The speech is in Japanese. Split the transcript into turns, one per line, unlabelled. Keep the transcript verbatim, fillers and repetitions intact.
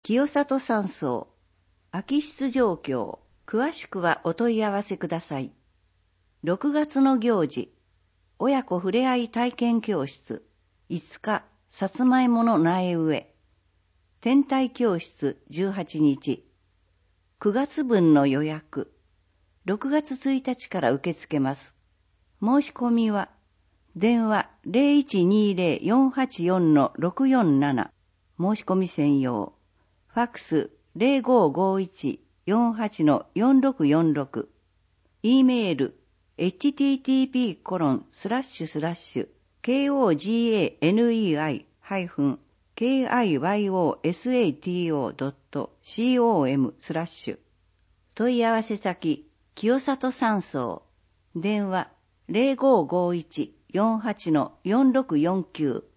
清里山荘、空き室状況、詳しくはお問い合わせください。ろくがつの行事、親子ふれあい体験教室、いつか、さつまいもの苗植え、天体教室じゅうはちにち、くがつぶんの予約、ろくがつついたちから受け付けます。申し込みは、電話 ゼロいちにゼロ よんはちよん ろくよんなな、申し込み専用、ファックス ゼロごごいち よんはち よんろくよんろく、E メール、エイチティーティーピーコロンスラッシュスラッシュ ケーオージーエーエヌイーアイ ハイフン ケーアイワイオーエスエーティーオー ドット コム スラッシュ問い合わせ先、清里山荘、電話 ゼロごごいち よんはち よんろくよんきゅう